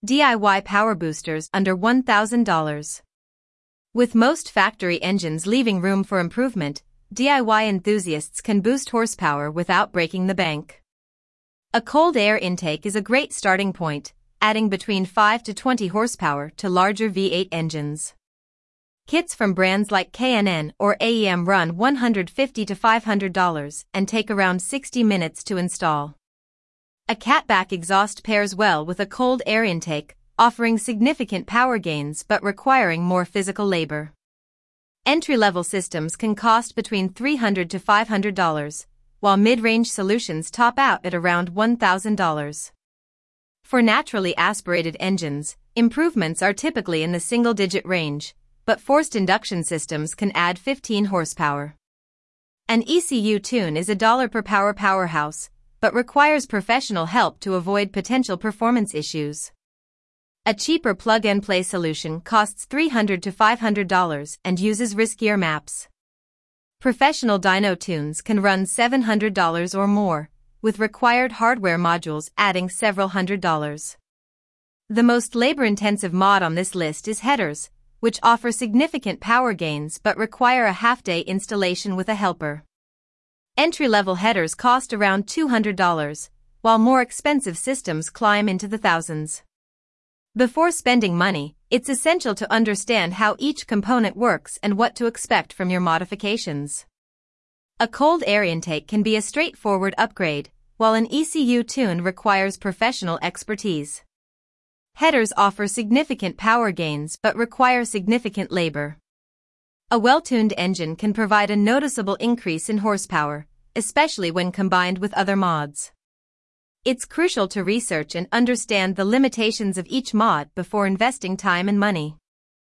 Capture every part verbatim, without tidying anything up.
D I Y power boosters under one thousand dollars. With most factory engines leaving room for improvement, D I Y enthusiasts can boost horsepower without breaking the bank. A cold air intake is a great starting point, adding between five to twenty horsepower to larger V eight engines. Kits from brands like K N N or A E M run one hundred fifty to five hundred dollars and take around sixty minutes to install. A catback exhaust pairs well with a cold air intake, offering significant power gains but requiring more physical labor. Entry-level systems can cost between three hundred to five hundred dollars, while mid-range solutions top out at around one thousand dollars. For naturally aspirated engines, improvements are typically in the single-digit range, but forced induction systems can add fifteen horsepower. An E C U tune is a dollar per power powerhouse, but requires professional help to avoid potential performance issues. A cheaper plug-and-play solution costs three hundred to five hundred dollars and uses riskier maps. Professional dyno tunes can run seven hundred dollars or more, with required hardware modules adding several hundred dollars. The most labor-intensive mod on this list is headers, which offer significant power gains but require a half-day installation with a helper. Entry-level headers cost around two hundred dollars, while more expensive systems climb into the thousands. Before spending money, it's essential to understand how each component works and what to expect from your modifications. A cold air intake can be a straightforward upgrade, while an E C U tune requires professional expertise. Headers offer significant power gains but require significant labor. A well-tuned engine can provide a noticeable increase in horsepower, especially when combined with other mods. It's crucial to research and understand the limitations of each mod before investing time and money.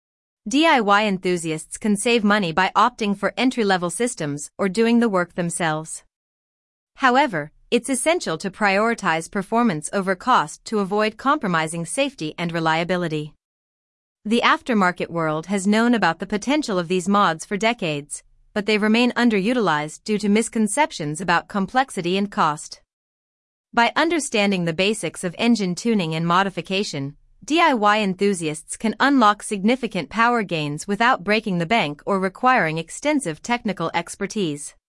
D I Y enthusiasts can save money by opting for entry-level systems or doing the work themselves. However, it's essential to prioritize performance over cost to avoid compromising safety and reliability. The aftermarket world has known about the potential of these mods for decades, but they remain underutilized due to misconceptions about complexity and cost. By understanding the basics of engine tuning and modification, D I Y enthusiasts can unlock significant power gains without breaking the bank or requiring extensive technical expertise.